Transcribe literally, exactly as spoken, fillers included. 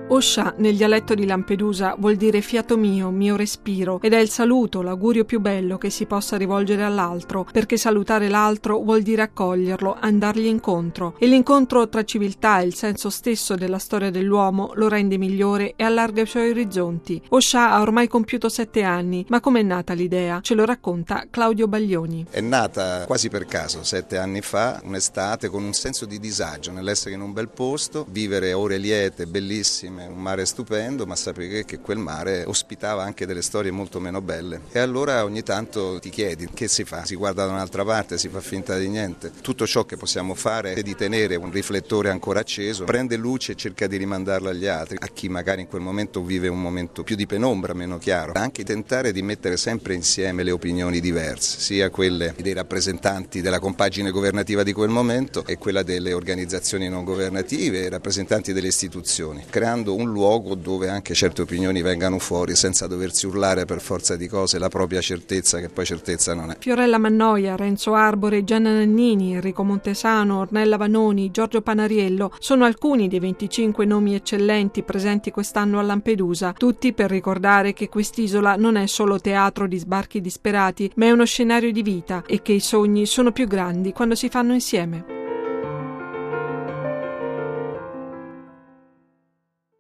Oscià, nel dialetto di Lampedusa, vuol dire fiato mio, mio respiro, ed è il saluto, l'augurio più bello che si possa rivolgere all'altro, perché salutare l'altro vuol dire accoglierlo, andargli incontro. E l'incontro tra civiltà e il senso stesso della storia dell'uomo lo rende migliore e allarga i suoi orizzonti. Oscià ha ormai compiuto sette anni, ma com'è nata l'idea? Ce lo racconta Claudio Baglioni. È nata quasi per caso, sette anni fa, un'estate, con un senso di disagio nell'essere in un bel posto, vivere ore liete, bellissime, un mare stupendo, ma sapere che quel mare ospitava anche delle storie molto meno belle. E allora ogni tanto ti chiedi che si fa? Si guarda da un'altra parte, si fa finta di niente. Tutto ciò che possiamo fare è di tenere un riflettore ancora acceso, prende luce e cerca di rimandarla agli altri, a chi magari in quel momento vive un momento più di penombra, meno chiaro. Anche tentare di mettere sempre insieme le opinioni diverse, sia quelle dei rappresentanti della compagine governativa di quel momento e quella delle organizzazioni non governative e rappresentanti delle istituzioni, creando un luogo dove anche certe opinioni vengano fuori senza doversi urlare per forza di cose la propria certezza, che poi certezza non è. Fiorella Mannoia, Renzo Arbore, Gianna Nannini, Enrico Montesano, Ornella Vanoni, Giorgio Panariello sono alcuni dei venticinque nomi eccellenti presenti quest'anno a Lampedusa, tutti per ricordare che quest'isola non è solo teatro di sbarchi disperati, ma è uno scenario di vita e che i sogni sono più grandi quando si fanno insieme.